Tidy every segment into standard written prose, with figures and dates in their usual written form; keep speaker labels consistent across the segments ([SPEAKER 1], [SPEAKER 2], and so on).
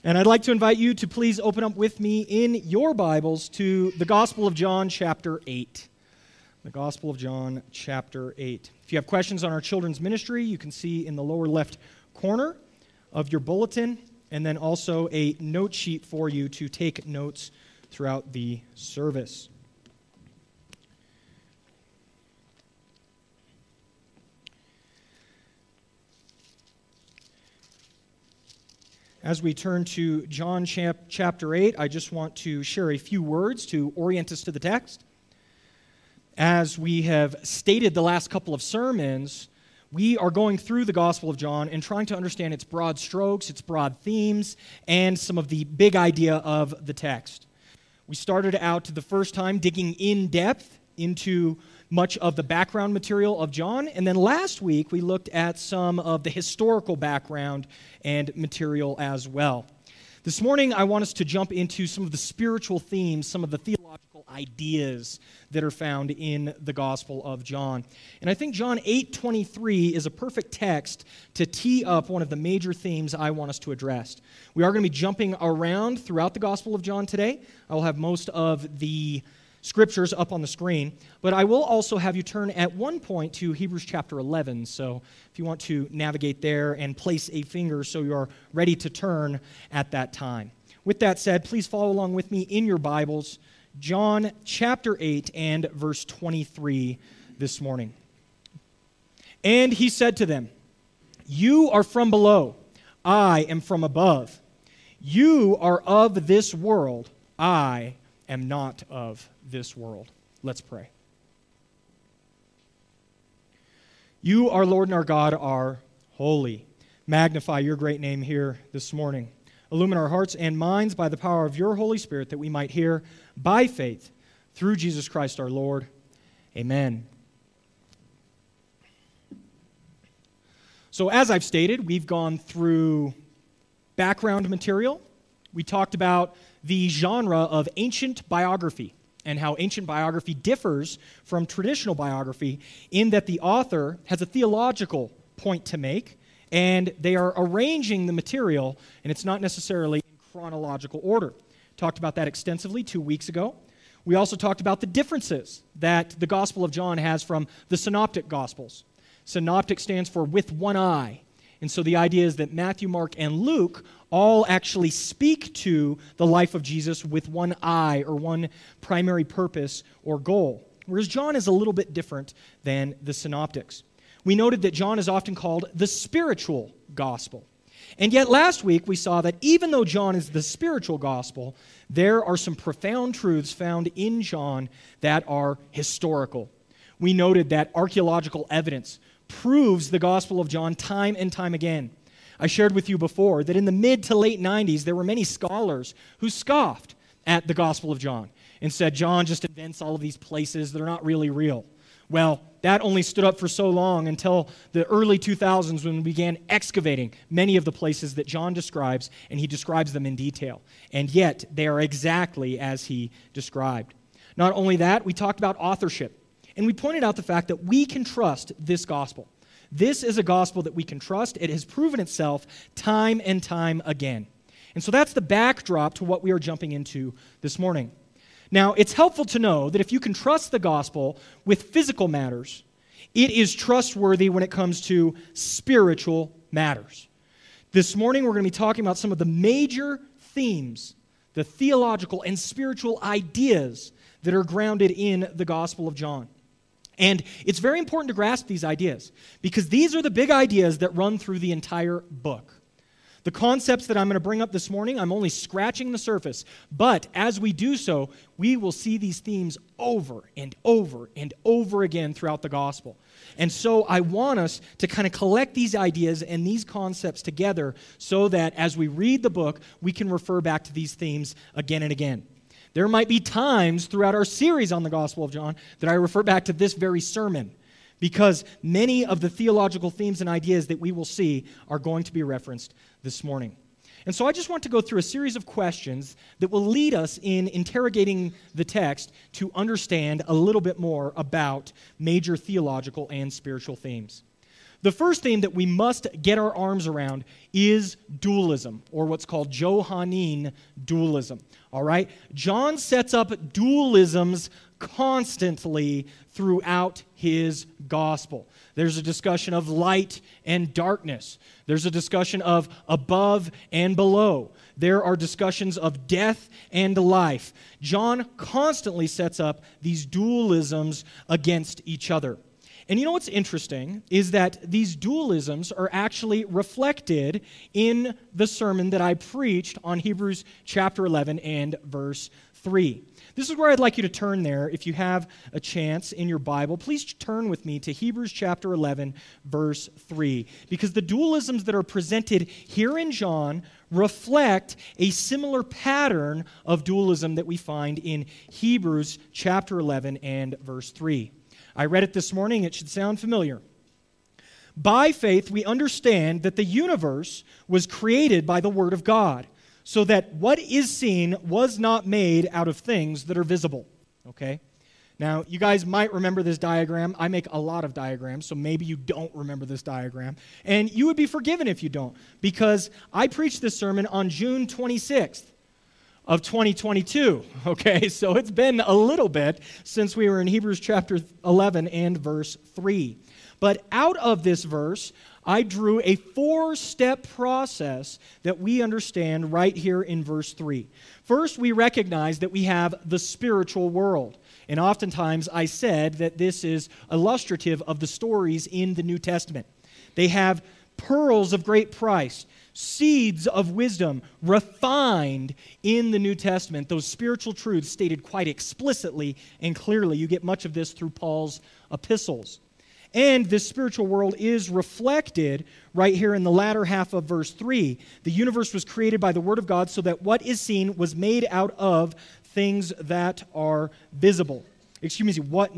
[SPEAKER 1] And I'd like to invite you to please open up with me in your Bibles to the Gospel of John, chapter 8. The Gospel of John, chapter 8. If you have questions on our children's ministry, you can see in the lower left corner of your bulletin, and then also a note sheet for you to take notes throughout the service. As we turn to John chapter 8, I just want to share a few words to orient us to the text. As we have stated the last couple of sermons, we are going through the Gospel of John and trying to understand its broad strokes, its broad themes, and some of the big idea of the text. We started out the first time digging in depth into much of the background material of John, and then last week we looked at some of the historical background and material as well. This morning I want us to jump into some of the spiritual themes, some of the theological ideas that are found in the Gospel of John. And I think John 8:23 is a perfect text to tee up one of the major themes I want us to address. We are going to be jumping around throughout the Gospel of John today. I will have most of the scriptures up on the screen, but I will also have you turn at one point to Hebrews chapter 11, so if you want to navigate there and place a finger so you are ready to turn at that time. With that said, please follow along with me in your Bibles, John chapter 8 and verse 23 this morning. And he said to them, "You are from below, I am from above. You are of this world, I am not of this world." Let's pray. You, our Lord and our God, are holy. Magnify your great name here this morning. Illumine our hearts and minds by the power of your Holy Spirit, that we might hear by faith through Jesus Christ our Lord. Amen. So as I've stated, we've gone through background material. We talked about the genre of ancient biography and how ancient biography differs from traditional biography in that the author has a theological point to make, and they are arranging the material, and it's not necessarily in chronological order. Talked about that extensively 2 weeks ago. We also talked about the differences that the Gospel of John has from the Synoptic Gospels. Synoptic stands for with one eye. And so the idea is that Matthew, Mark, and Luke all actually speak to the life of Jesus with one eye or one primary purpose or goal, whereas John is a little bit different than the Synoptics. We noted that John is often called the spiritual gospel. And yet last week we saw that even though John is the spiritual gospel, there are some profound truths found in John that are historical. We noted that archaeological evidence proves the Gospel of John time and time again. I shared with you before that in the mid to late 90s, there were many scholars who scoffed at the Gospel of John and said, John just invents all of these places that are not really real. Well, that only stood up for so long until the early 2000s when we began excavating many of the places that John describes, and he describes them in detail. And yet, they are exactly as he described. Not only that, we talked about authorship. And we pointed out the fact that we can trust this gospel. This is a gospel that we can trust. It has proven itself time and time again. And so that's the backdrop to what we are jumping into this morning. Now, it's helpful to know that if you can trust the gospel with physical matters, it is trustworthy when it comes to spiritual matters. This morning, we're going to be talking about some of the major themes, the theological and spiritual ideas that are grounded in the Gospel of John. And it's very important to grasp these ideas because these are the big ideas that run through the entire book. The concepts that I'm going to bring up this morning, I'm only scratching the surface. But as we do so, we will see these themes over and over and over again throughout the gospel. And so I want us to kind of collect these ideas and these concepts together so that as we read the book, we can refer back to these themes again and again. There might be times throughout our series on the Gospel of John that I refer back to this very sermon because many of the theological themes and ideas that we will see are going to be referenced this morning. And so I just want to go through a series of questions that will lead us in interrogating the text to understand a little bit more about major theological and spiritual themes. The first theme that we must get our arms around is dualism, or what's called Johannine dualism. All right? John sets up dualisms constantly throughout his gospel. There's a discussion of light and darkness. There's a discussion of above and below. There are discussions of death and life. John constantly sets up these dualisms against each other. And you know what's interesting is that these dualisms are actually reflected in the sermon that I preached on Hebrews chapter 11 and verse 3. This is where I'd like you to turn there. If you have a chance in your Bible, please turn with me to Hebrews chapter 11, verse 3. Because the dualisms that are presented here in John reflect a similar pattern of dualism that we find in Hebrews chapter 11 and verse 3. I read it this morning. It should sound familiar. By faith, we understand that the universe was created by the Word of God, so that what is seen was not made out of things that are visible. Okay? Now, you guys might remember this diagram. I make a lot of diagrams, so maybe you don't remember this diagram. And you would be forgiven if you don't, because I preached this sermon on June 26th. Of 2022, okay? So it's been a little bit since we were in Hebrews chapter 11 and verse 3. But out of this verse, I drew a 4-step process that we understand right here in verse 3. First, we recognize that we have the spiritual world. And oftentimes I said that this is illustrative of the stories in the New Testament. They have pearls of great price, seeds of wisdom refined in the New Testament, those spiritual truths stated quite explicitly and clearly. You get much of this through Paul's epistles. And this spiritual world is reflected right here in the latter half of verse 3. The universe was created by the Word of God so that what is seen was made out of things that are visible. What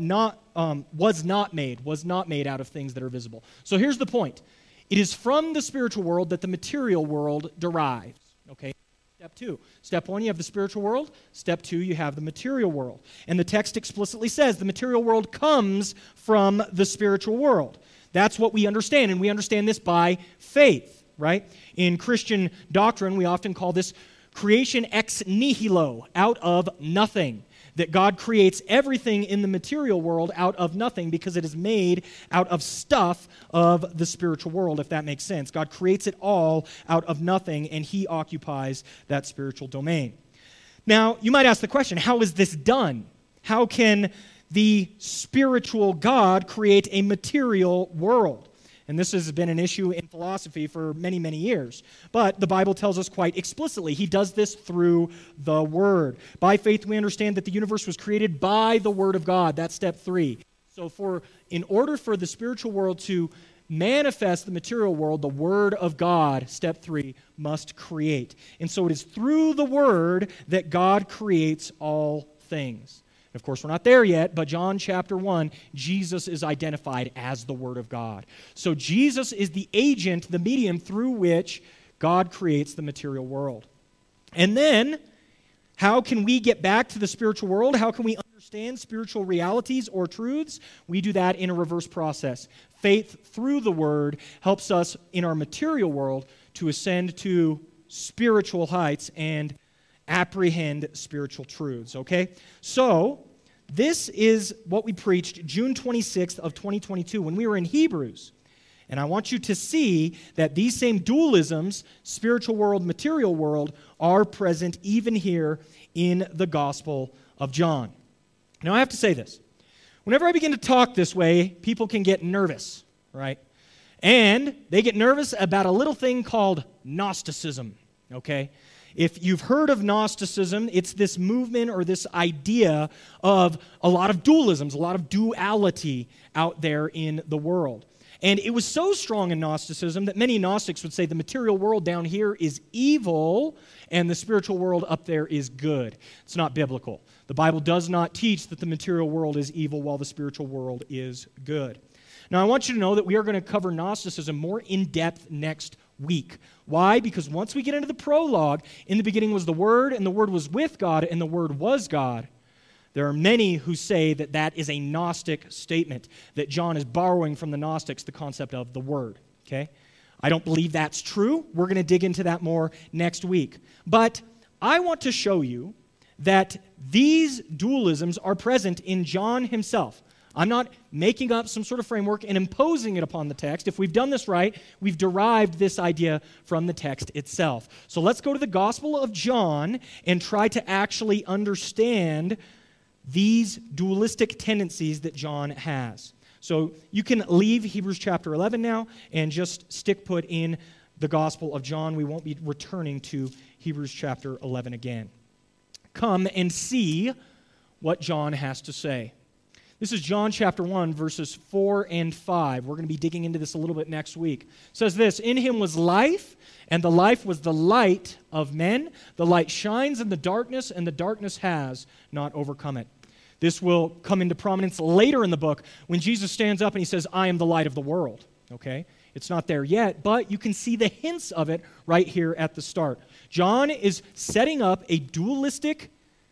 [SPEAKER 1] was not made out of things that are visible. So here's the point. It is from the spiritual world that the material world derives. Okay, step 2. Step 1, you have the spiritual world. Step 2, you have the material world. And the text explicitly says the material world comes from the spiritual world. That's what we understand, and we understand this by faith, right? In Christian doctrine, we often call this creation ex nihilo, out of nothing. That God creates everything in the material world out of nothing because it is made out of stuff of the spiritual world, if that makes sense. God creates it all out of nothing, and He occupies that spiritual domain. Now, you might ask the question, how is this done? How can the spiritual God create a material world? And this has been an issue in philosophy for many, many years. But the Bible tells us quite explicitly, He does this through the Word. By faith, we understand that the universe was created by the Word of God. That's step 3. So in order for the spiritual world to manifest the material world, the Word of God, step 3, must create. And so it is through the Word that God creates all things. Of course, we're not there yet, but John chapter 1, Jesus is identified as the Word of God. So Jesus is the agent, the medium through which God creates the material world. And then, how can we get back to the spiritual world? How can we understand spiritual realities or truths? We do that in a reverse process. Faith through the Word helps us in our material world to ascend to spiritual heights and apprehend spiritual truths, okay? So, this is what we preached June 26th of 2022 when we were in Hebrews. And I want you to see that these same dualisms, spiritual world, material world, are present even here in the Gospel of John. Now, I have to say this. Whenever I begin to talk this way, people can get nervous, right? And they get nervous about a little thing called Gnosticism, okay? If you've heard of Gnosticism, it's this movement or this idea of a lot of dualisms, a lot of duality out there in the world. And it was so strong in Gnosticism that many Gnostics would say the material world down here is evil and the spiritual world up there is good. It's not biblical. The Bible does not teach that the material world is evil while the spiritual world is good. Now, I want you to know that we are going to cover Gnosticism more in depth next week. Why? Because once we get into the prologue, in the beginning was the Word, and the Word was with God, and the Word was God. There are many who say that that is a Gnostic statement, that John is borrowing from the Gnostics the concept of the Word. Okay? I don't believe that's true. We're going to dig into that more next week. But I want to show you that these dualisms are present in John himself. I'm not making up some sort of framework and imposing it upon the text. If we've done this right, we've derived this idea from the text itself. So let's go to the Gospel of John and try to actually understand these dualistic tendencies that John has. So you can leave Hebrews chapter 11 now and just stick put in the Gospel of John. We won't be returning to Hebrews chapter 11 again. Come and see what John has to say. This is John chapter 1, verses 4 and 5. We're going to be digging into this a little bit next week. It says this, "In him was life, and the life was the light of men. The light shines in the darkness, and the darkness has not overcome it." This will come into prominence later in the book when Jesus stands up and he says, "I am the light of the world." Okay? It's not there yet, but you can see the hints of it right here at the start. John is setting up a dualistic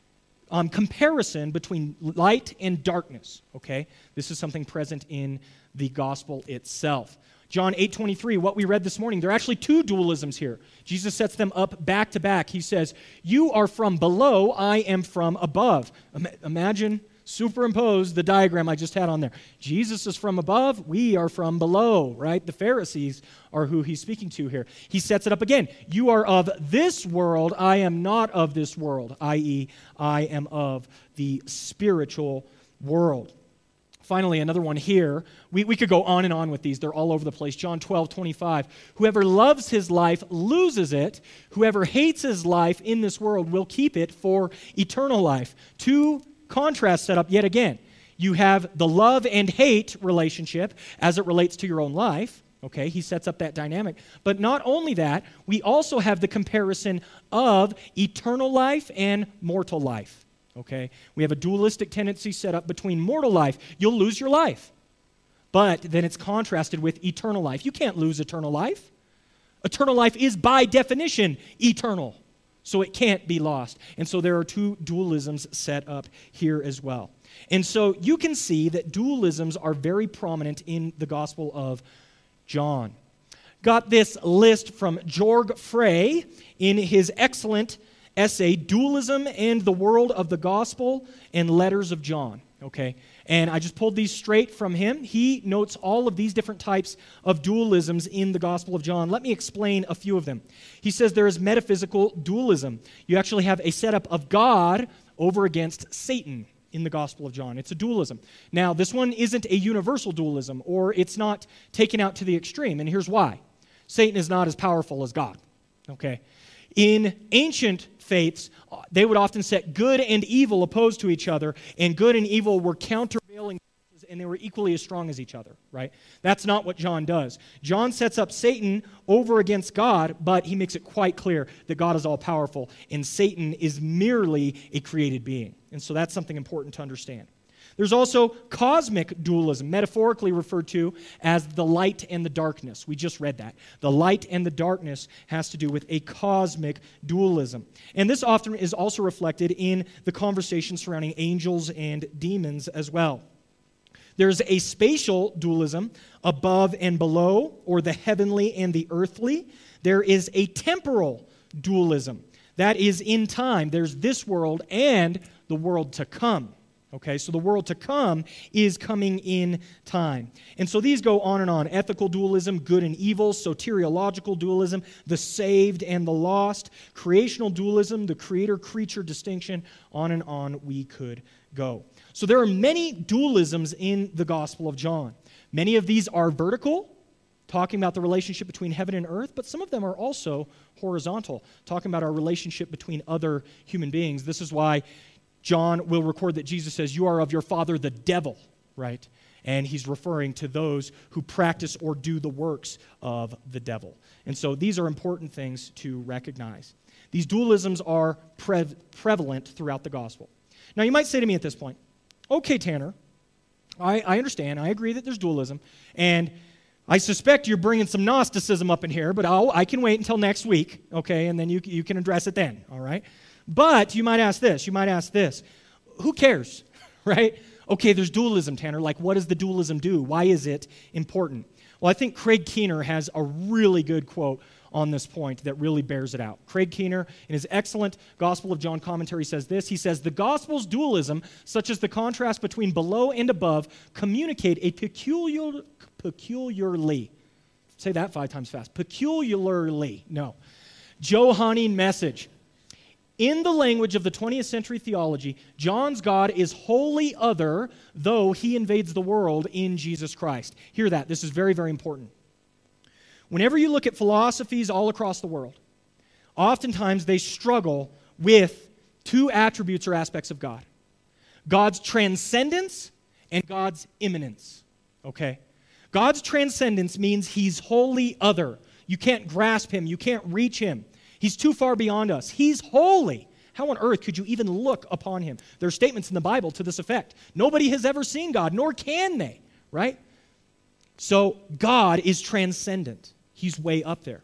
[SPEAKER 1] comparison between light and darkness, okay? This is something present in the gospel itself. John 8:23, what we read this morning, there are actually two dualisms here. Jesus sets them up back to back. He says, "You are from below, I am from above." Imagine, superimpose the diagram I just had on there. Jesus is from above, we are from below, right? The Pharisees are who he's speaking to here. He sets it up again. "You are of this world, I am not of this world," i.e., I am of the spiritual world. Finally, another one here. We could go on and on with these. They're all over the place. John 12:25. "Whoever loves his life loses it. Whoever hates his life in this world will keep it for eternal life." Two contrasts set up yet again. You have the love and hate relationship as it relates to your own life. Okay, he sets up that dynamic. But not only that, we also have the comparison of eternal life and mortal life. Okay, we have a dualistic tendency set up between mortal life. You'll lose your life. But then it's contrasted with eternal life. You can't lose eternal life. Eternal life is by definition eternal. So it can't be lost. And so there are two dualisms set up here as well. And so you can see that dualisms are very prominent in the Gospel of John. Got this list from Georg Frey in his excellent essay, "Dualism and the World of the Gospel and Letters of John." Okay, and I just pulled these straight from him. He notes all of these different types of dualisms in the Gospel of John. Let me explain a few of them. He says there is metaphysical dualism. You actually have a setup of God over against Satan in the Gospel of John. It's a dualism. Now, this one isn't a universal dualism, or it's not taken out to the extreme, and here's why. Satan is not as powerful as God. Okay? In ancient faiths, they would often set good and evil opposed to each other, and good and evil were countervailing forces, and they were equally as strong as each other, right? That's not what John does. John sets up Satan over against God, but he makes it quite clear that God is all-powerful, and Satan is merely a created being. And so that's something important to understand. There's also cosmic dualism, metaphorically referred to as the light and the darkness. We just read that. The light and the darkness has to do with a cosmic dualism. And this often is also reflected in the conversation surrounding angels and demons as well. There's a spatial dualism, above and below, or the heavenly and the earthly. There is a temporal dualism. That is in time. There's this world and the world to come. Okay, so the world to come is coming in time. And so these go on and on. Ethical dualism, good and evil, soteriological dualism, the saved and the lost, creational dualism, the creator-creature distinction, on and on we could go. So there are many dualisms in the Gospel of John. Many of these are vertical, talking about the relationship between heaven and earth, but some of them are also horizontal, talking about our relationship between other human beings. This is why John will record that Jesus says, "You are of your father the devil," right? And he's referring to those who practice or do the works of the devil. And so these are important things to recognize. These dualisms are prevalent throughout the gospel. Now you might say to me at this point, "Okay, Tanner, I understand. I agree that there's dualism, and I suspect you're bringing some Gnosticism up in here, but I can wait until next week, okay, and then you can address it then, all right?" But you might ask this. who cares, right? Okay, there's dualism, Tanner. Like, what does the dualism do? Why is it important? Well, I think Craig Keener has a really good quote on this point that really bears it out. Craig Keener, in his excellent Gospel of John commentary, says this. He says, the Gospel's dualism, such as the contrast between below and above, communicate a peculiarly, say that 5 times fast, Johannine message. In the language of the 20th century theology, John's God is wholly other, though he invades the world in Jesus Christ. Hear that. This is very, very important. Whenever you look at philosophies all across the world, oftentimes they struggle with 2 attributes or aspects of God. God's transcendence and God's immanence. Okay? God's transcendence means he's wholly other. You can't grasp him. You can't reach him. He's too far beyond us. He's holy. How on earth could you even look upon him? There are statements in the Bible to this effect. Nobody has ever seen God, nor can they, right? So God is transcendent. He's way up there.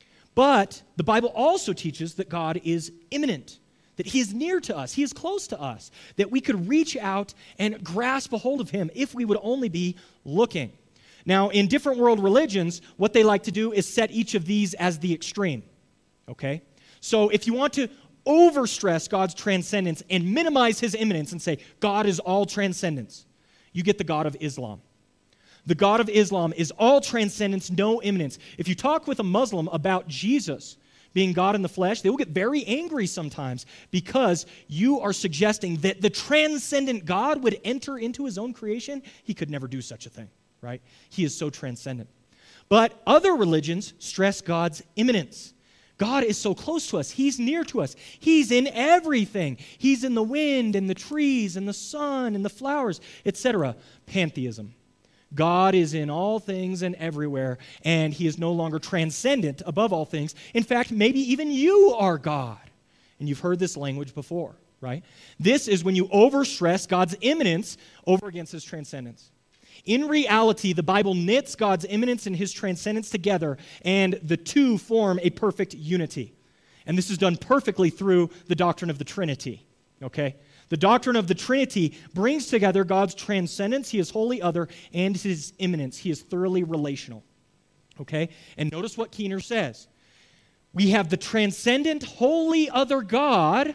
[SPEAKER 1] But the Bible also teaches that God is immanent, that he is near to us, he is close to us, that we could reach out and grasp a hold of him if we would only be looking. Now, in different world religions, what they like to do is set each of these as the extreme. Okay? So if you want to overstress God's transcendence and minimize his immanence and say, God is all transcendence, you get the God of Islam. The God of Islam is all transcendence, no immanence. If you talk with a Muslim about Jesus being God in the flesh, they will get very angry sometimes because you are suggesting that the transcendent God would enter into his own creation. He could never do such a thing, right? He is so transcendent. But other religions stress God's immanence. God is so close to us. He's near to us. He's in everything. He's in the wind and the trees and the sun and the flowers, etc. Pantheism. God is in all things and everywhere, and he is no longer transcendent above all things. In fact, maybe even you are God. And you've heard this language before, right? This is when you overstress God's immanence over against his transcendence. In reality, the Bible knits God's immanence and his transcendence together, and the two form a perfect unity. And this is done perfectly through the doctrine of the Trinity, okay? The doctrine of the Trinity brings together God's transcendence, he is wholly other, and his immanence, he is thoroughly relational. Okay? And notice what Keener says. We have the transcendent, wholly other God,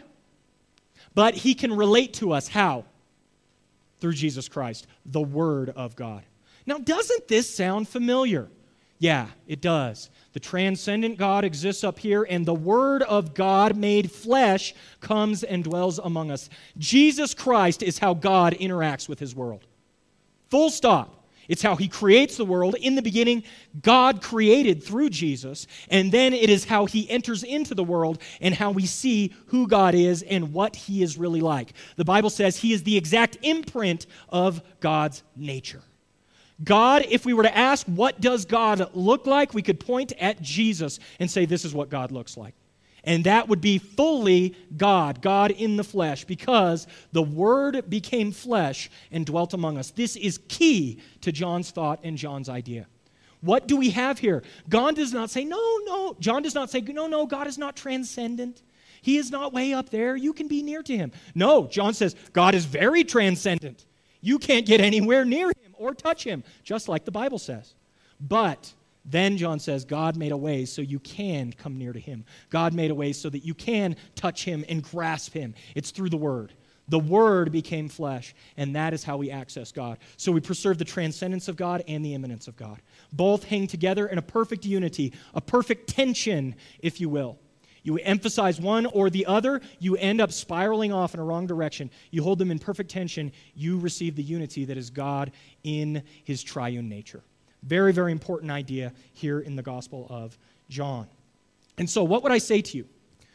[SPEAKER 1] but he can relate to us. How? Through Jesus Christ, the Word of God. Now, doesn't this sound familiar? Yeah, it does. The transcendent God exists up here, and the Word of God made flesh comes and dwells among us. Jesus Christ is how God interacts with his world. Full stop. It's how he creates the world. In the beginning, God created through Jesus, and then it is how he enters into the world and how we see who God is and what he is really like. The Bible says he is the exact imprint of God's nature. God, if we were to ask, what does God look like? We could point at Jesus and say, this is what God looks like. And that would be fully God, God in the flesh, because the Word became flesh and dwelt among us. This is key to John's thought and John's idea. What do we have here? God does not say, no. John does not say, no, God is not transcendent. He is not way up there. You can be near to him. No, John says, God is very transcendent. You can't get anywhere near him or touch him, just like the Bible says. But then John says, God made a way so you can come near to him. God made a way so that you can touch him and grasp him. It's through the Word. The Word became flesh, and that is how we access God. So we preserve the transcendence of God and the immanence of God. Both hang together in a perfect unity, a perfect tension, if you will. You emphasize one or the other, you end up spiraling off in a wrong direction. You hold them in perfect tension, you receive the unity that is God in his triune nature. Very, very important idea here in the Gospel of John. And so what would I say to you?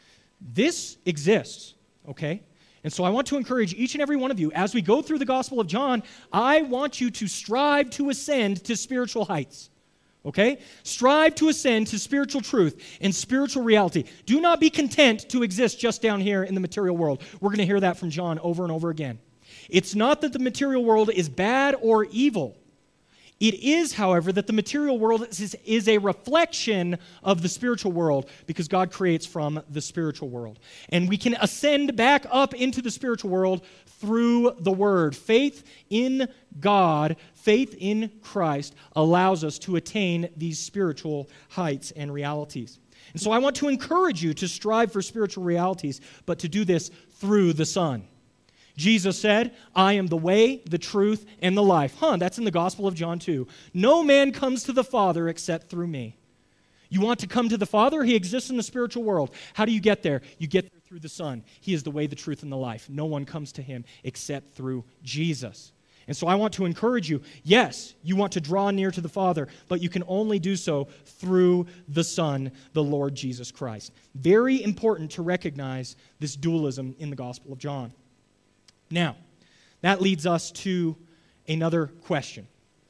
[SPEAKER 1] This exists, okay? And so I want to encourage each and every one of you, as we go through the Gospel of John, I want you to strive to ascend to spiritual heights. Okay? Strive to ascend to spiritual truth and spiritual reality. Do not be content to exist just down here in the material world. We're going to hear that from John over and over again. It's not that the material world is bad or evil. It is, however, that the material world is a reflection of the spiritual world because God creates from the spiritual world. And we can ascend back up into the spiritual world through the Word. Faith in God, faith in Christ allows us to attain these spiritual heights and realities. And so I want to encourage you to strive for spiritual realities, but to do this through the Son. Jesus said, I am the way, the truth, and the life. That's in the Gospel of John 2. No man comes to the Father except through me. You want to come to the Father? He exists in the spiritual world. How do you get there? You get there through the Son. He is the way, the truth, and the life. No one comes to him except through Jesus. And so I want to encourage you, yes, you want to draw near to the Father, but you can only do so through the Son, the Lord Jesus Christ. Very important to recognize this dualism in the Gospel of John. Now, that leads us to another question.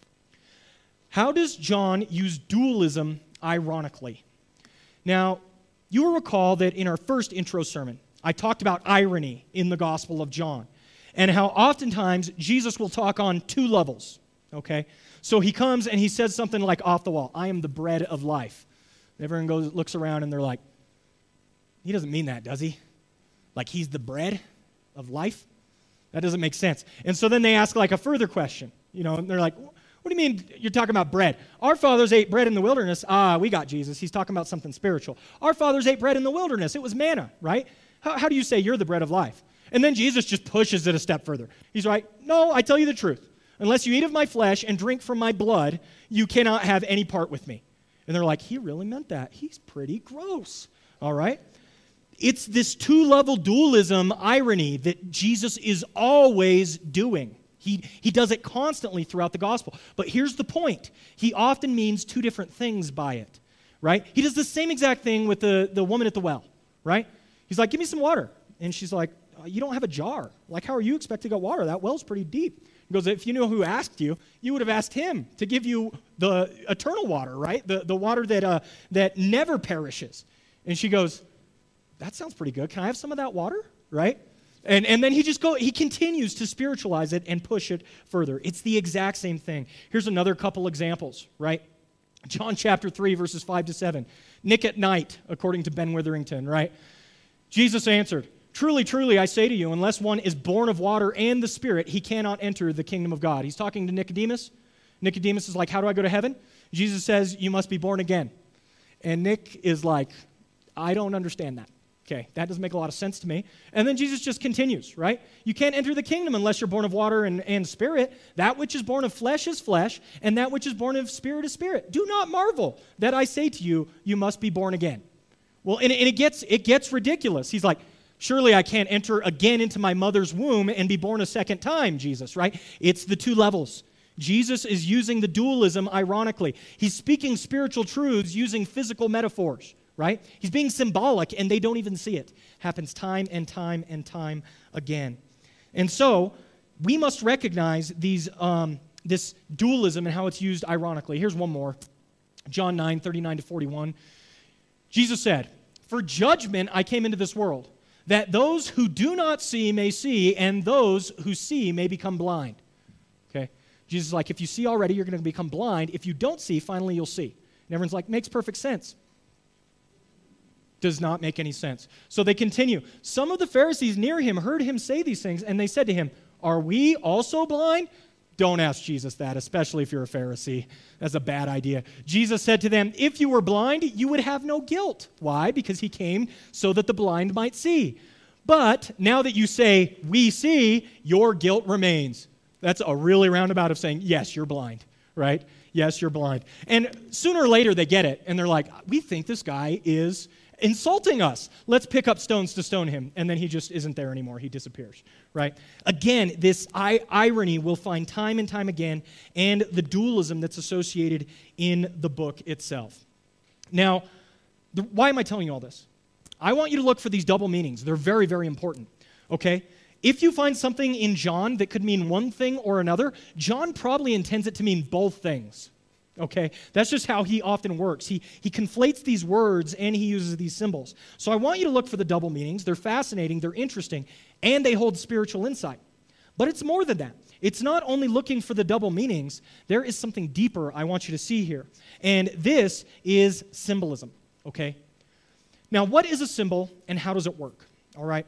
[SPEAKER 1] How does John use dualism ironically? Now, you will recall that in our first intro sermon, I talked about irony in the Gospel of John and how oftentimes Jesus will talk on two levels, okay? So he comes and he says something like off the wall, I am the bread of life. Everyone looks around and they're like, he doesn't mean that, does he? Like he's the bread of life? That doesn't make sense. And so then they ask like a further question, and they're like, what do you mean you're talking about bread? Our fathers ate bread in the wilderness. We got Jesus. He's talking about something spiritual. Our fathers ate bread in the wilderness. It was manna, right? How do you say you're the bread of life? And then Jesus just pushes it a step further. He's like, no, I tell you the truth. Unless you eat of my flesh and drink from my blood, you cannot have any part with me. And they're like, he really meant that. He's pretty gross, all right? It's this two-level dualism irony that Jesus is always doing. He does it constantly throughout the gospel. But here's the point. He often means two different things by it, right? He does the same exact thing with the woman at the well, right? He's like, give me some water. And she's like, you don't have a jar. Like, how are you expecting to get water? That well's pretty deep. He goes, if you knew who asked you, you would have asked him to give you the eternal water, right? The water that never perishes. And she goes, that sounds pretty good. Can I have some of that water, right? And then he continues to spiritualize it and push it further. It's the exact same thing. Here's another couple examples, right? John chapter 3, verses 5 to 7. Nick at night, according to Ben Witherington, right? Jesus answered, truly, truly, I say to you, unless one is born of water and the Spirit, he cannot enter the kingdom of God. He's talking to Nicodemus. Nicodemus is like, how do I go to heaven? Jesus says, you must be born again. And Nick is like, I don't understand that. Okay, that doesn't make a lot of sense to me. And then Jesus just continues, right? You can't enter the kingdom unless you're born of water and spirit. That which is born of flesh is flesh, and that which is born of spirit is spirit. Do not marvel that I say to you, you must be born again. Well, and it gets ridiculous. He's like, surely I can't enter again into my mother's womb and be born a second time, Jesus, right? It's the two levels. Jesus is using the dualism ironically. He's speaking spiritual truths using physical metaphors. Right? He's being symbolic, and they don't even see it. Happens time and time and time again. And so, we must recognize this dualism and how it's used ironically. Here's one more. John 9, 39 to 41. Jesus said, for judgment I came into this world, that those who do not see may see, and those who see may become blind. Okay? Jesus is like, if you see already, you're going to become blind. If you don't see, finally you'll see. And everyone's like, makes perfect sense. Does not make any sense. So they continue. Some of the Pharisees near him heard him say these things, and they said to him, are we also blind? Don't ask Jesus that, especially if you're a Pharisee. That's a bad idea. Jesus said to them, if you were blind, you would have no guilt. Why? Because he came so that the blind might see. But now that you say, we see, your guilt remains. That's a really roundabout of saying, yes, you're blind, right? Yes, you're blind. And sooner or later they get it, and they're like, we think this guy is insulting us. Let's pick up stones to stone him. And then he just isn't there anymore. He disappears, right? Again, this irony we'll find time and time again, and the dualism that's associated in the book itself. Now, why am I telling you all this? I want you to look for these double meanings. They're very, very important, okay? If you find something in John that could mean one thing or another, John probably intends it to mean both things. Okay, that's just how he often works. He conflates these words and he uses these symbols. So I want you to look for the double meanings. They're fascinating, they're interesting, and they hold spiritual insight. But it's more than that. It's not only looking for the double meanings. There is something deeper I want you to see here. And this is symbolism, okay? Now, what is a symbol and how does it work? All right?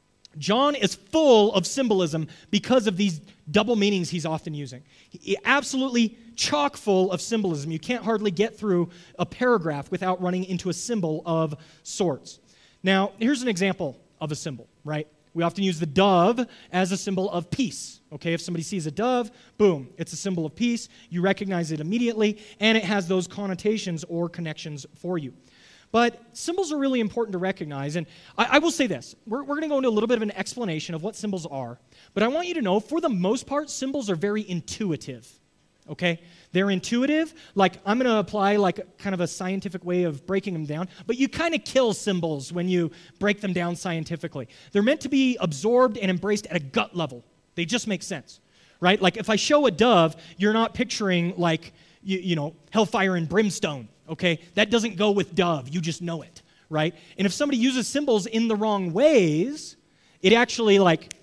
[SPEAKER 1] John is full of symbolism because of these double meanings he's often using. Absolutely chock full of symbolism. You can't hardly get through a paragraph without running into a symbol of sorts. Now, here's an example of a symbol, right? We often use the dove as a symbol of peace. Okay, if somebody sees a dove, boom, it's a symbol of peace. You recognize it immediately, and it has those connotations or connections for you. But symbols are really important to recognize, and I will say this. We're going to go into a little bit of an explanation of what symbols are, but I want you to know, for the most part, symbols are very intuitive. Okay? They're intuitive. Like, I'm going to apply like kind of a scientific way of breaking them down, but you kind of kill symbols when you break them down scientifically. They're meant to be absorbed and embraced at a gut level. They just make sense, right? Like, if I show a dove, you're not picturing like, you know, hellfire and brimstone, okay? That doesn't go with dove. You just know it, right? And if somebody uses symbols in the wrong ways, it actually like,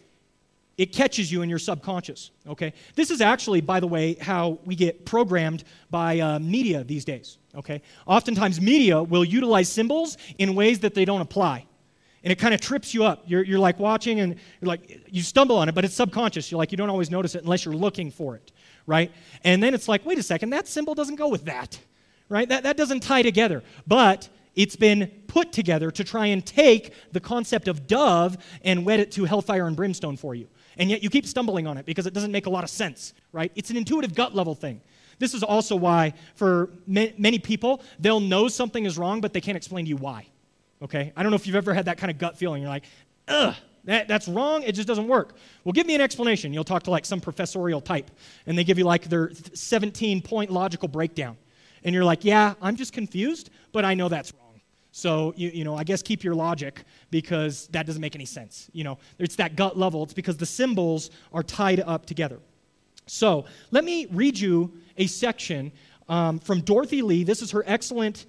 [SPEAKER 1] it catches you in your subconscious, okay? This is actually, by the way, how we get programmed by media these days, okay? Oftentimes, media will utilize symbols in ways that they don't apply, and it kind of trips you up. You're like watching, and you're like, you stumble on it, but it's subconscious. You're like, you don't always notice it unless you're looking for it, right? And then it's like, wait a second, that symbol doesn't go with that, right? That doesn't tie together, but it's been put together to try and take the concept of dove and wed it to hellfire and brimstone for you. And yet you keep stumbling on it because it doesn't make a lot of sense, right? It's an intuitive gut level thing. This is also why for many people, they'll know something is wrong, but they can't explain to you why, okay? I don't know if you've ever had that kind of gut feeling. You're like, ugh, that's wrong. It just doesn't work. Well, give me an explanation. You'll talk to like some professorial type, and they give you like their 17-point logical breakdown. And you're like, yeah, I'm just confused, but I know that's wrong. So, you know, I guess keep your logic because that doesn't make any sense. You know, it's that gut level. It's because the symbols are tied up together. So let me read you a section from Dorothy Lee. This is her excellent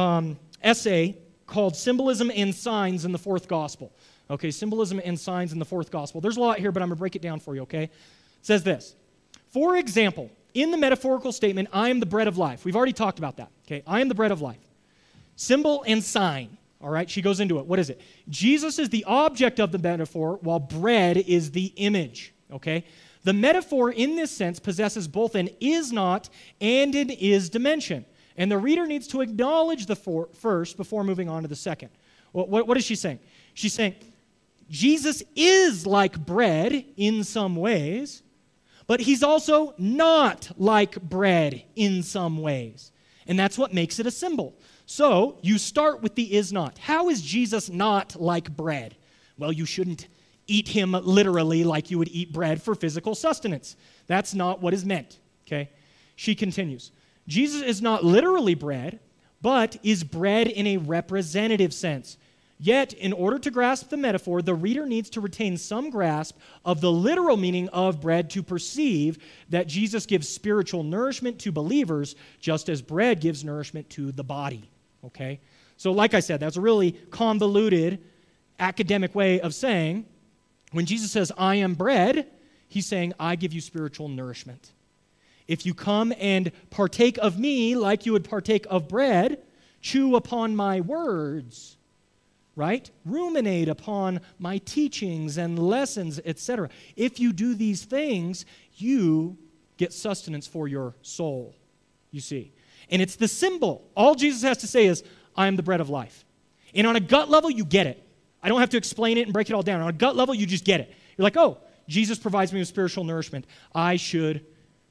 [SPEAKER 1] essay called Symbolism and Signs in the Fourth Gospel. Okay, Symbolism and Signs in the Fourth Gospel. There's a lot here, but I'm going to break it down for you, okay? It says this. For example, in the metaphorical statement, I am the bread of life. We've already talked about that, okay? I am the bread of life. Symbol and sign, all right? She goes into it. What is it? Jesus is the object of the metaphor, while bread is the image, okay? The metaphor in this sense possesses both an is not and an is dimension. And the reader needs to acknowledge the first before moving on to the second. What is she saying? She's saying, Jesus is like bread in some ways, but he's also not like bread in some ways. And that's what makes it a symbol. So you start with the is not. How is Jesus not like bread? Well, you shouldn't eat him literally like you would eat bread for physical sustenance. That's not what is meant, okay? She continues. Jesus is not literally bread, but is bread in a representative sense. Yet, in order to grasp the metaphor, the reader needs to retain some grasp of the literal meaning of bread to perceive that Jesus gives spiritual nourishment to believers, just as bread gives nourishment to the body. Okay? So, like I said, that's a really convoluted academic way of saying, when Jesus says, I am bread, he's saying, I give you spiritual nourishment. If you come and partake of me like you would partake of bread, chew upon my words, right? Ruminate upon my teachings and lessons, etc. If you do these things, you get sustenance for your soul, you see. And it's the symbol. All Jesus has to say is, I am the bread of life. And on a gut level, you get it. I don't have to explain it and break it all down. On a gut level, you just get it. You're like, oh, Jesus provides me with spiritual nourishment. I should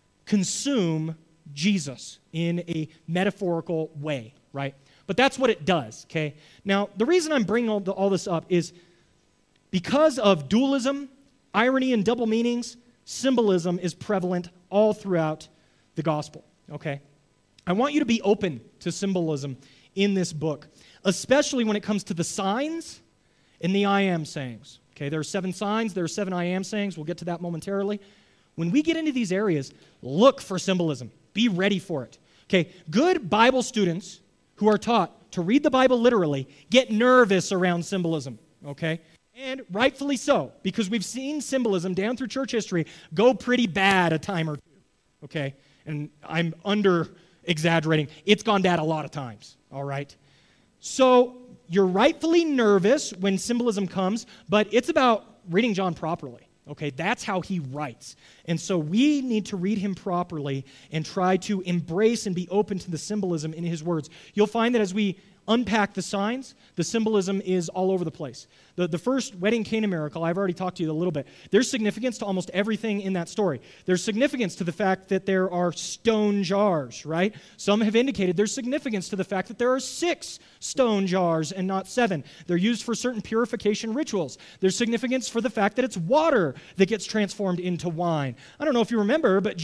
[SPEAKER 1] consume Jesus in a metaphorical way, right? But that's what it does, okay? Now, the reason I'm bringing all this up is because of dualism, irony, and double meanings, symbolism is prevalent all throughout the gospel, okay? I want you to be open to symbolism in this book, especially when it comes to the signs and the I am sayings, okay? There are 7 signs, there are 7 I am sayings. We'll get to that momentarily. When we get into these areas, look for symbolism. Be ready for it, okay? Good Bible students who are taught to read the Bible literally get nervous around symbolism, okay? And rightfully so, because we've seen symbolism down through church history go pretty bad a time or two, okay? And I'm under-exaggerating. It's gone bad a lot of times, all right? So you're rightfully nervous when symbolism comes, but it's about reading John properly, okay? That's how he writes. And so we need to read him properly and try to embrace and be open to the symbolism in his words. You'll find that as we unpack the signs, the symbolism is all over the place. The first wedding Cana miracle, I've already talked to you a little bit. There's significance to almost everything in that story. There's significance to the fact that there are stone jars, right? Some have indicated there's significance to the fact that there are 6 stone jars and not 7. They're used for certain purification rituals. There's significance for the fact that it's water that gets transformed into wine. I don't know if you remember, but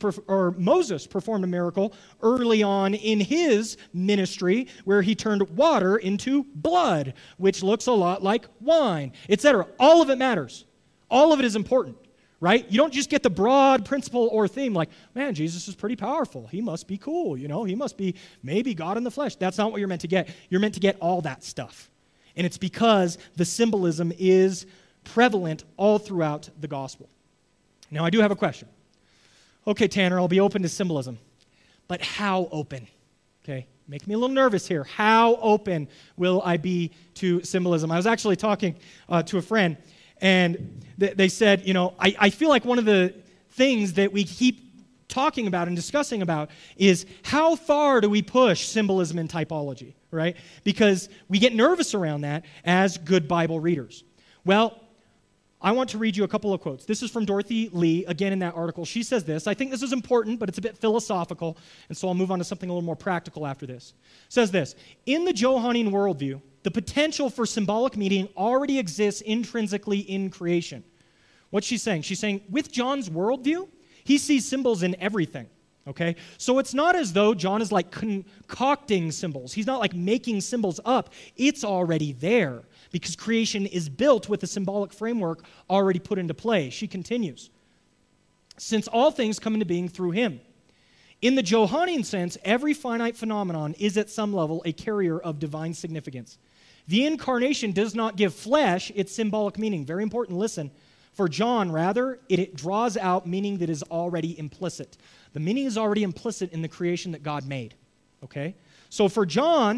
[SPEAKER 1] Moses performed a miracle early on in his ministry where he turned water into blood, which looks a lot like wine, etc. All of it matters. All of it is important, right? You don't just get the broad principle or theme like, man, Jesus is pretty powerful. He must be cool, you know? He must be maybe God in the flesh. That's not what you're meant to get. You're meant to get all that stuff. And it's because the symbolism is prevalent all throughout the gospel. Now, I do have a question. Okay, Tanner, I'll be open to symbolism. But how open? Okay, make me a little nervous here. How open will I be to symbolism? I was actually talking to a friend, and they said, you know, I feel like one of the things that we keep talking about and discussing about is how far do we push symbolism and typology, right? Because we get nervous around that as good Bible readers. Well, I want to read you a couple of quotes. This is from Dorothy Lee, again in that article. She says this. I think this is important, but it's a bit philosophical, and so I'll move on to something a little more practical after this. Says this, in the Johannine worldview, the potential for symbolic meaning already exists intrinsically in creation. What's she saying? She's saying, with John's worldview, he sees symbols in everything. Okay? So it's not as though John is like concocting symbols. He's not like making symbols up. It's already there because creation is built with a symbolic framework already put into play. She continues, since all things come into being through him. In the Johannine sense, every finite phenomenon is at some level a carrier of divine significance. The incarnation does not give flesh its symbolic meaning. Very important, listen. For John, rather, it draws out meaning that is already implicit. The meaning is already implicit in the creation that God made. Okay? So for John,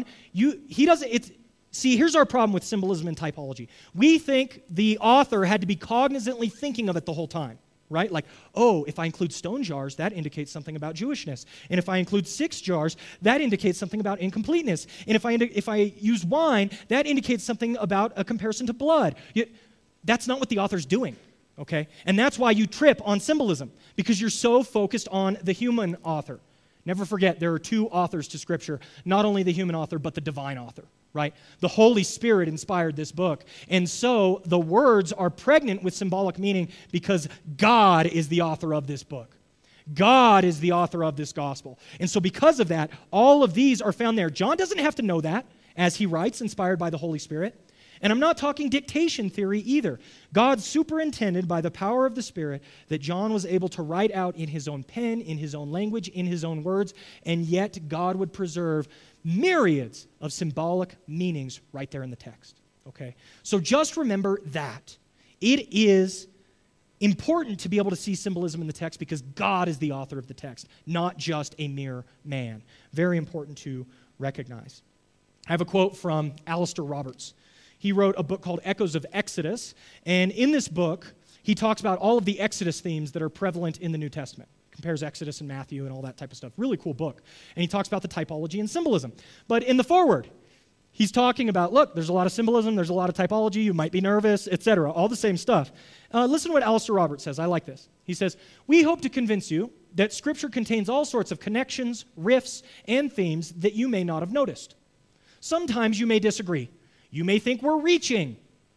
[SPEAKER 1] here's our problem with symbolism and typology. We think the author had to be cognizantly thinking of it the whole time, right? Like, oh, if I include stone jars, that indicates something about Jewishness. And if I include 6 jars, that indicates something about incompleteness. And if I use wine, that indicates something about a comparison to blood. That's not what the author's doing, okay? And that's why you trip on symbolism, because you're so focused on the human author. Never forget, there are 2 authors to Scripture, not only the human author, but the divine author, right? The Holy Spirit inspired this book. And so the words are pregnant with symbolic meaning because God is the author of this book. God is the author of this gospel. And so because of that, all of these are found there. John doesn't have to know that as he writes, inspired by the Holy Spirit. And I'm not talking dictation theory either. God superintended by the power of the Spirit that John was able to write out in his own pen, in his own language, in his own words, and yet God would preserve myriads of symbolic meanings right there in the text. Okay? So just remember that. It is important to be able to see symbolism in the text because God is the author of the text, not just a mere man. Very important to recognize. I have a quote from Alistair Roberts. He wrote a book called Echoes of Exodus, and in this book, he talks about all of the Exodus themes that are prevalent in the New Testament. Compares Exodus and Matthew and all that type of stuff. Really cool book. And he talks about the typology and symbolism. But in the foreword, he's talking about, look, there's a lot of symbolism, there's a lot of typology, you might be nervous, etc., all the same stuff. Listen to what Alistair Roberts says. I like this. He says, we hope to convince you that Scripture contains all sorts of connections, riffs, and themes that you may not have noticed. Sometimes you may disagree. You may think we're reaching,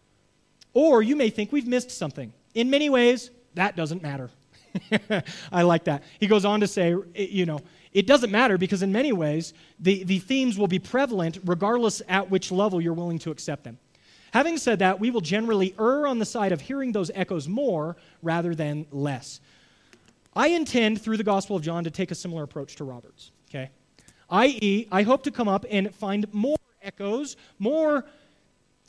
[SPEAKER 1] or you may think we've missed something. In many ways, that doesn't matter. I like that. He goes on to say, it doesn't matter because in many ways, the themes will be prevalent regardless at which level you're willing to accept them. Having said that, we will generally err on the side of hearing those echoes more rather than less. I intend, through the Gospel of John, to take a similar approach to Roberts, okay? I hope to come up and find more echoes, more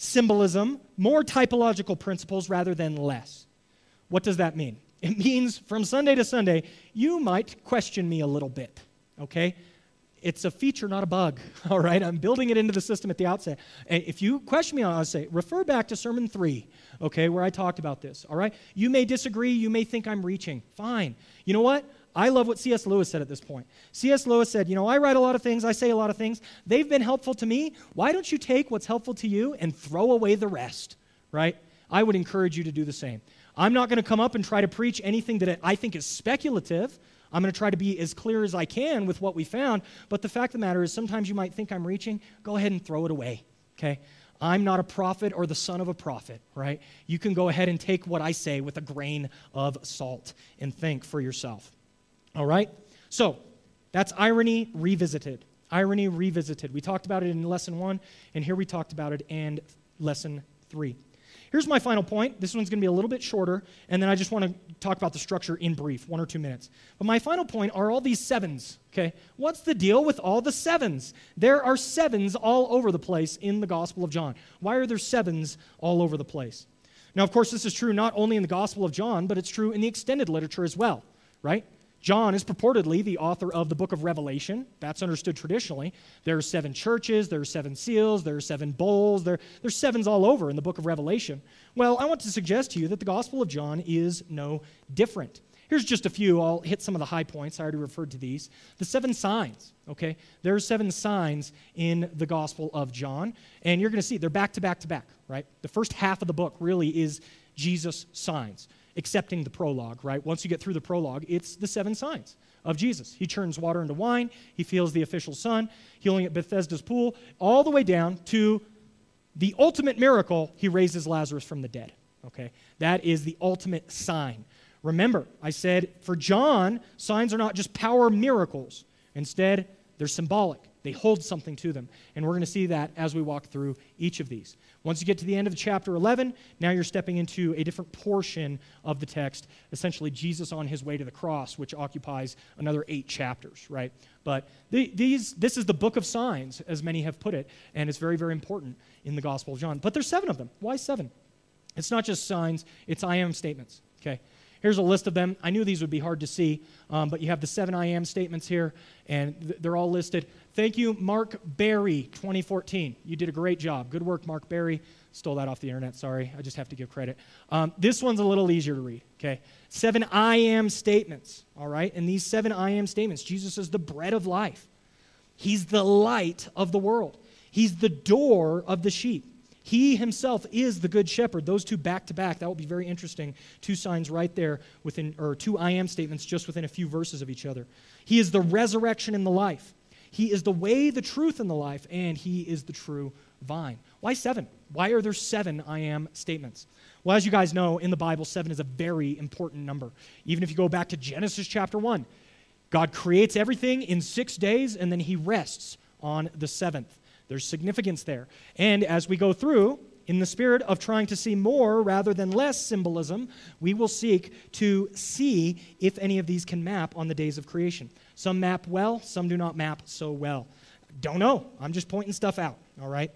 [SPEAKER 1] symbolism, more typological principles rather than less. What does that mean? It means from Sunday to Sunday, you might question me a little bit, okay? It's a feature, not a bug, all right? I'm building it into the system at the outset. And if you question me, I'll say, refer back to Sermon 3, okay, where I talked about this, all right? You may disagree. You may think I'm reaching. Fine. You know what? I love what C.S. Lewis said at this point. C.S. Lewis said, I write a lot of things. I say a lot of things. They've been helpful to me. Why don't you take what's helpful to you and throw away the rest, right? I would encourage you to do the same. I'm not going to come up and try to preach anything that I think is speculative. I'm going to try to be as clear as I can with what we found. But the fact of the matter is sometimes you might think I'm reaching. Go ahead and throw it away, okay? I'm not a prophet or the son of a prophet, right? You can go ahead and take what I say with a grain of salt and think for yourself, all right? So that's irony revisited. Irony revisited. We talked about it in Lesson 1, and here we talked about it in Lesson 3. Here's my final point. This one's going to be a little bit shorter, and then I just want to talk about the structure in brief, 1 or 2 minutes. But my final point are all these sevens, okay? What's the deal with all the sevens? There are sevens all over the place in the Gospel of John. Why are there sevens all over the place? Now, of course, this is true not only in the Gospel of John, but it's true in the extended literature as well, right? John is purportedly the author of the book of Revelation. That's understood traditionally. There are 7 churches, there are 7 seals, there are 7 bowls, there's sevens all over in the book of Revelation. Well, I want to suggest to you that the Gospel of John is no different. Here's just a few. I'll hit some of the high points. I already referred to these. The 7 signs, okay? There are 7 signs in the Gospel of John, and you're going to see they're back to back to back, right? The first half of the book really is Jesus' signs, excepting the prologue, right? Once you get through the prologue, it's the 7 signs of Jesus. He turns water into wine. He heals the official son, healing at Bethesda's pool, all the way down to the ultimate miracle, he raises Lazarus from the dead, okay? That is the ultimate sign. Remember, I said for John, signs are not just power miracles. Instead, they're symbolic. They hold something to them. And we're going to see that as we walk through each of these. Once you get to the end of chapter 11, now you're stepping into a different portion of the text, essentially Jesus on his way to the cross, which occupies another 8 chapters, right? But this is the book of signs, as many have put it, and it's very, very important in the Gospel of John. But there's 7 of them. Why 7? It's not just signs, it's I am statements, okay? Here's a list of them. I knew these would be hard to see, but you have the 7 I am statements here, and they're all listed. Thank you, Mark Berry, 2014. You did a great job. Good work, Mark Berry. Stole that off the internet, sorry. I just have to give credit. This one's a little easier to read, okay? 7 I am statements, all right? And these 7 I am statements, Jesus is the bread of life. He's the light of the world. He's the door of the sheep. He himself is the good shepherd. Those 2 back to back, that will be very interesting. 2 signs right there within, or 2 I am statements just within a few verses of each other. He is the resurrection and the life. He is the way, the truth, and the life, and he is the true vine. Why 7? Why are there 7 I am statements? Well, as you guys know, in the Bible, 7 is a very important number. Even if you go back to Genesis chapter 1, God creates everything in 6 days, and then he rests on the 7th. There's significance there. And as we go through, in the spirit of trying to see more rather than less symbolism, we will seek to see if any of these can map on the days of creation. Some map well, some do not map so well. Don't know. I'm just pointing stuff out, all right?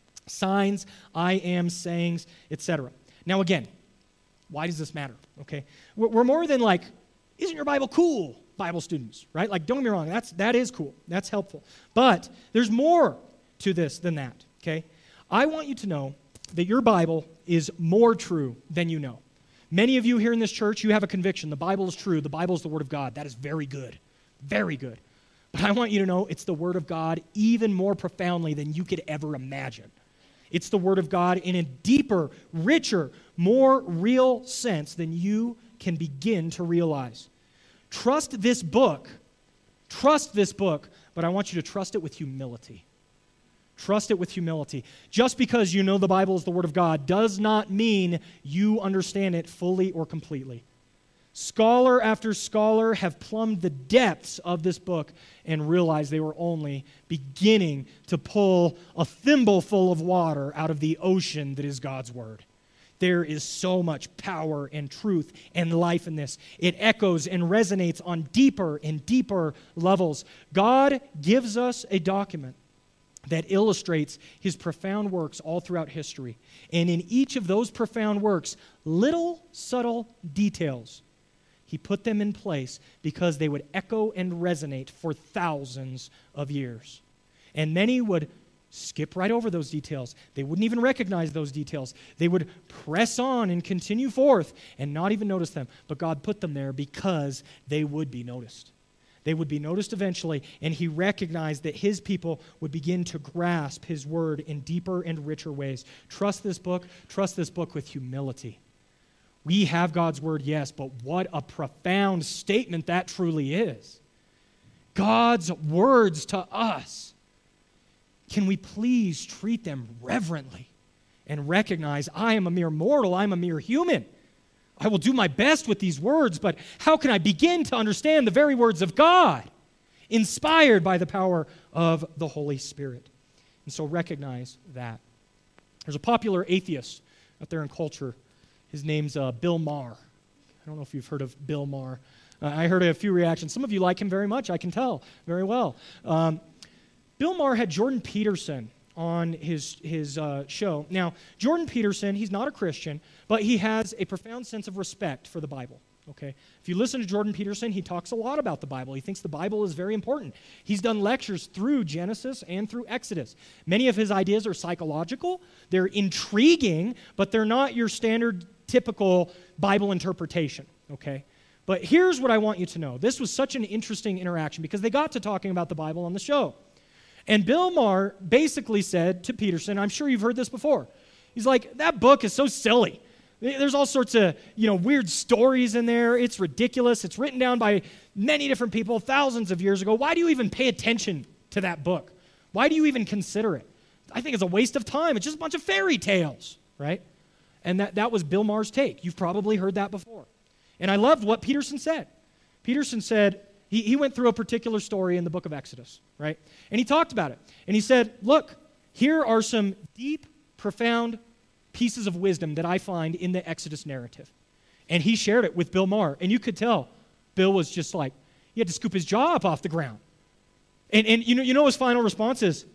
[SPEAKER 1] Signs, I am, sayings, etc. Now again, why does this matter, okay? We're more than like, isn't your Bible cool, Bible students, right? Like, don't get me wrong, that is cool. That's helpful. But there's more to this than that, okay? I want you to know that your Bible is more true than you know. Many of you here in this church, you have a conviction. The Bible is true. The Bible is the Word of God. That is very good. Very good. But I want you to know it's the Word of God even more profoundly than you could ever imagine. It's the Word of God in a deeper, richer, more real sense than you can begin to realize. Trust this book, but I want you to trust it with humility. Trust it with humility. Just because you know the Bible is the Word of God does not mean you understand it fully or completely. Scholar after scholar have plumbed the depths of this book and realized they were only beginning to pull a thimbleful of water out of the ocean that is God's Word. There is so much power and truth and life in this. It echoes and resonates on deeper and deeper levels. God gives us a document that illustrates his profound works all throughout history. And in each of those profound works, little subtle details, he put them in place because they would echo and resonate for thousands of years. And many would skip right over those details. They wouldn't even recognize those details. They would press on and continue forth and not even notice them. But God put them there because they would be noticed. They would be noticed eventually, and he recognized that his people would begin to grasp his word in deeper and richer ways. Trust this book with humility. We have God's word, yes, but what a profound statement that truly is. God's words to us. Can we please treat them reverently and recognize I am a mere mortal, I'm a mere human. I will do my best with these words, but how can I begin to understand the very words of God, inspired by the power of the Holy Spirit? And so recognize that. There's a popular atheist out there in culture. His name's Bill Maher. I don't know if you've heard of Bill Maher. I heard a few reactions. Some of you like him very much, I can tell very well. Bill Maher had Jordan Peterson on his show. Now, Jordan Peterson, he's not a Christian, but he has a profound sense of respect for the Bible. Okay? If you listen to Jordan Peterson, he talks a lot about the Bible. He thinks the Bible is very important. He's done lectures through Genesis and through Exodus. Many of his ideas are psychological. They're intriguing, but they're not your standard, typical Bible interpretation. Okay? But here's what I want you to know. This was such an interesting interaction because they got to talking about the Bible on the show. And Bill Maher basically said to Peterson, I'm sure you've heard this before, he's like, that book is so silly. There's all sorts of, weird stories in there. It's ridiculous. It's written down by many different people thousands of years ago. Why do you even pay attention to that book? Why do you even consider it? I think it's a waste of time. It's just a bunch of fairy tales, right? And that was Bill Maher's take. You've probably heard that before. And I loved what Peterson said. Peterson said, he went through a particular story in the book of Exodus, right? And he talked about it. And he said, look, here are some deep, profound pieces of wisdom that I find in the Exodus narrative. And he shared it with Bill Maher. And you could tell Bill was just like, he had to scoop his jaw up off the ground. And you know his final response is,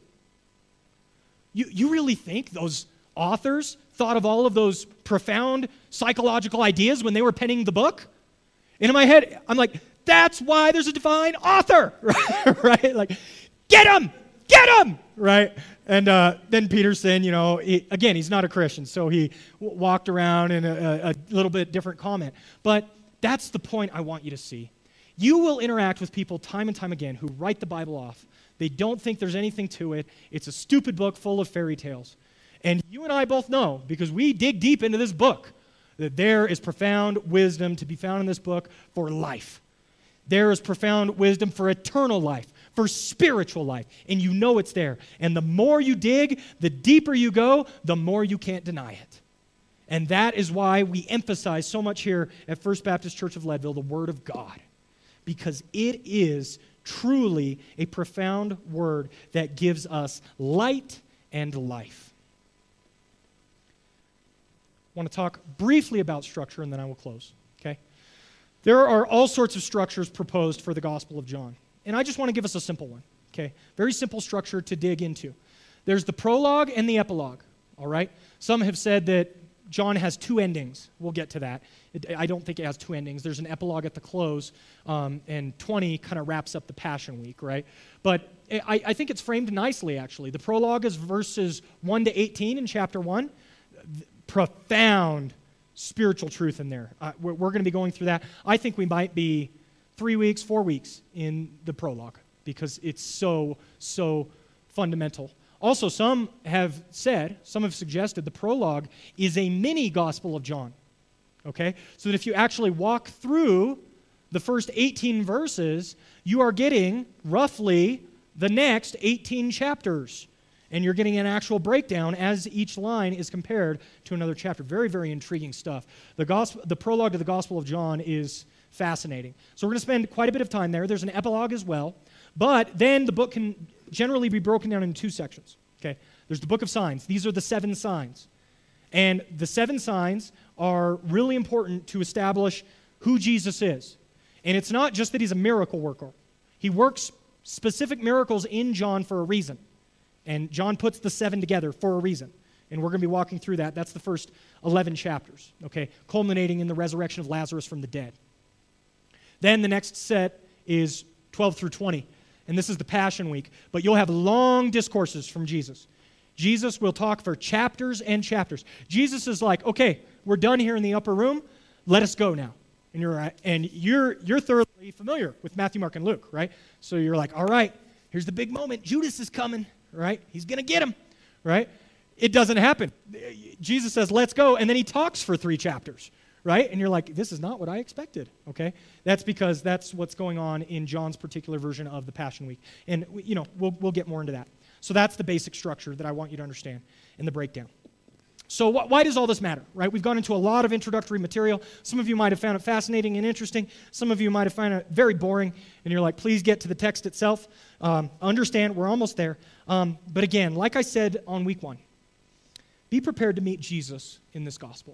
[SPEAKER 1] you really think those authors thought of all of those profound psychological ideas when they were penning the book? And in my head, I'm like, that's why there's a divine author, right? Like, get him, right? And then Peterson, again, he's not a Christian, so he walked around in a little bit different comment. But that's the point I want you to see. You will interact with people time and time again who write the Bible off. They don't think there's anything to it. It's a stupid book full of fairy tales. And you and I both know, because we dig deep into this book, that there is profound wisdom to be found in this book for life. There is profound wisdom for eternal life, for spiritual life, and you know it's there. And the more you dig, the deeper you go, the more you can't deny it. And that is why we emphasize so much here at First Baptist Church of Leadville the Word of God, because it is truly a profound word that gives us light and life. I want to talk briefly about structure, and then I will close, okay? There are all sorts of structures proposed for the Gospel of John. And I just want to give us a simple one, okay? Very simple structure to dig into. There's the prologue and the epilogue, all right? Some have said that John has two endings. We'll get to that. I don't think it has two endings. There's an epilogue at the close, and 20 kind of wraps up the Passion Week, right? But I think it's framed nicely, actually. The prologue is verses 1 to 18 in chapter 1. Profound spiritual truth in there. We're going to be going through that. I think we might be 3 weeks, 4 weeks in the prologue because it's so fundamental. Also, some have suggested the prologue is a mini Gospel of John. Okay? So that if you actually walk through the first 18 verses, you are getting roughly the next 18 chapters. And you're getting an actual breakdown as each line is compared to another chapter. Very, very intriguing stuff. The prologue to the Gospel of John is fascinating. So we're going to spend quite a bit of time there. There's an epilogue as well. But then the book can generally be broken down into two sections. Okay? There's the book of signs. These are the 7 signs. And the 7 signs are really important to establish who Jesus is. And it's not just that he's a miracle worker. He works specific miracles in John for a reason. And John puts the 7 together for a reason. And we're going to be walking through that. That's the first 11 chapters, okay, culminating in the resurrection of Lazarus from the dead. Then the next set is 12 through 20. And this is the Passion Week. But you'll have long discourses from Jesus. Jesus will talk for chapters and chapters. Jesus is like, okay, we're done here in the upper room. Let us go now. And you're thoroughly familiar with Matthew, Mark, and Luke, right? So you're like, all right, here's the big moment. Judas is coming, right? He's going to get him, right? It doesn't happen. Jesus says, let's go, and then he talks for 3 chapters, right? And you're like, this is not what I expected, okay? That's because that's what's going on in John's particular version of the Passion Week. And, we'll get more into that. So that's the basic structure that I want you to understand in the breakdown. So why does all this matter, right? We've gone into a lot of introductory material. Some of you might have found it fascinating and interesting. Some of you might have found it very boring, and you're like, please get to the text itself. Understand, we're almost there. But again, like I said on week 1, be prepared to meet Jesus in this gospel.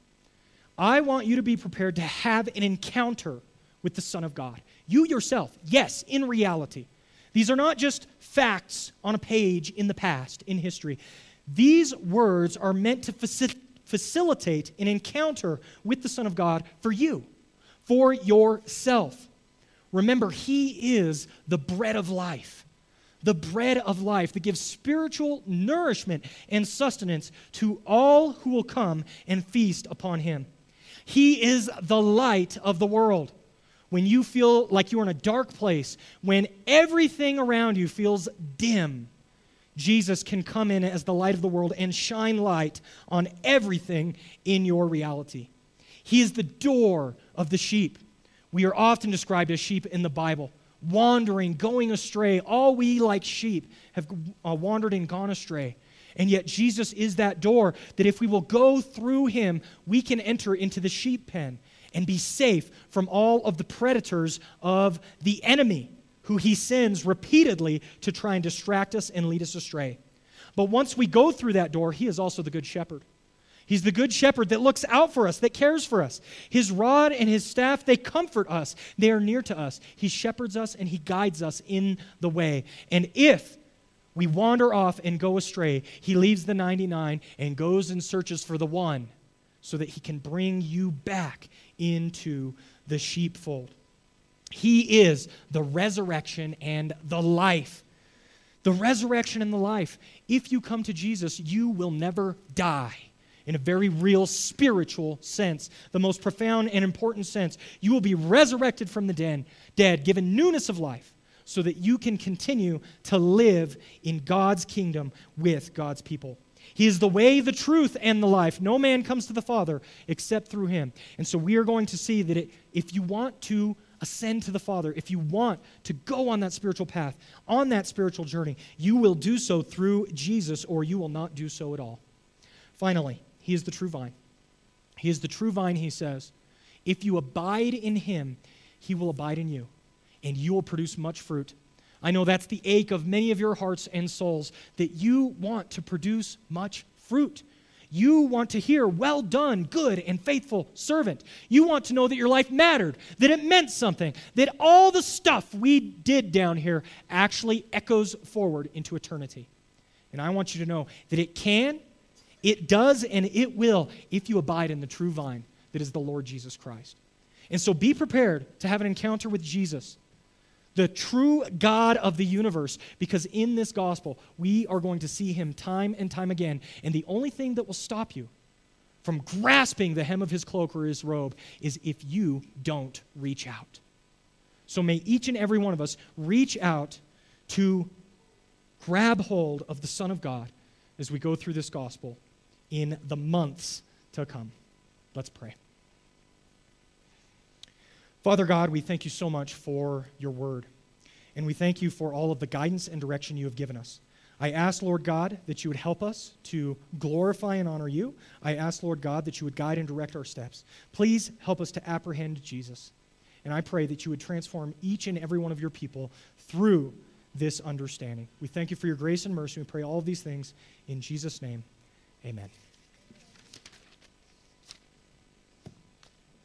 [SPEAKER 1] I want you to be prepared to have an encounter with the Son of God. You yourself, yes, in reality. These are not just facts on a page in the past, in history. These words are meant to facilitate an encounter with the Son of God for you, for yourself. Remember, He is the bread of life. The bread of life that gives spiritual nourishment and sustenance to all who will come and feast upon Him. He is the light of the world. When you feel like you're in a dark place, when everything around you feels dim, Jesus can come in as the light of the world and shine light on everything in your reality. He is the door of the sheep. We are often described as sheep in the Bible, wandering, going astray. All we like sheep have wandered and gone astray. And yet Jesus is that door that if we will go through Him, we can enter into the sheep pen and be safe from all of the predators of the enemy, who he sends repeatedly to try and distract us and lead us astray. But once we go through that door, He is also the good shepherd. He's the good shepherd that looks out for us, that cares for us. His rod and His staff, they comfort us. They are near to us. He shepherds us and He guides us in the way. And if we wander off and go astray, He leaves the 99 and goes and searches for the one so that He can bring you back into the sheepfold. He is the resurrection and the life. The resurrection and the life. If you come to Jesus, you will never die. In a very real spiritual sense, the most profound and important sense. You will be resurrected from the dead, given newness of life, so that you can continue to live in God's kingdom with God's people. He is the way, the truth, and the life. No man comes to the Father except through Him. And so we are going to see that if you want to ascend to the Father, if you want to go on that spiritual path, on that spiritual journey, you will do so through Jesus, or you will not do so at all. Finally, He is the true vine. He is the true vine, He says. If you abide in Him, He will abide in you, and you will produce much fruit. I know that's the ache of many of your hearts and souls, that you want to produce much fruit. You want to hear, well done, good and faithful servant. You want to know that your life mattered, that it meant something, that all the stuff we did down here actually echoes forward into eternity. And I want you to know that it can, it does, and it will if you abide in the true vine that is the Lord Jesus Christ. And so be prepared to have an encounter with Jesus, the true God of the universe, because in this gospel, we are going to see Him time and time again. And the only thing that will stop you from grasping the hem of His cloak or His robe is if you don't reach out. So may each and every one of us reach out to grab hold of the Son of God as we go through this gospel in the months to come. Let's pray. Father God, we thank You so much for Your word, and we thank You for all of the guidance and direction You have given us. I ask, Lord God, that You would help us to glorify and honor You. I ask, Lord God, that You would guide and direct our steps. Please help us to apprehend Jesus, and I pray that You would transform each and every one of Your people through this understanding. We thank You for Your grace and mercy. We pray all of these things in Jesus' name. Amen.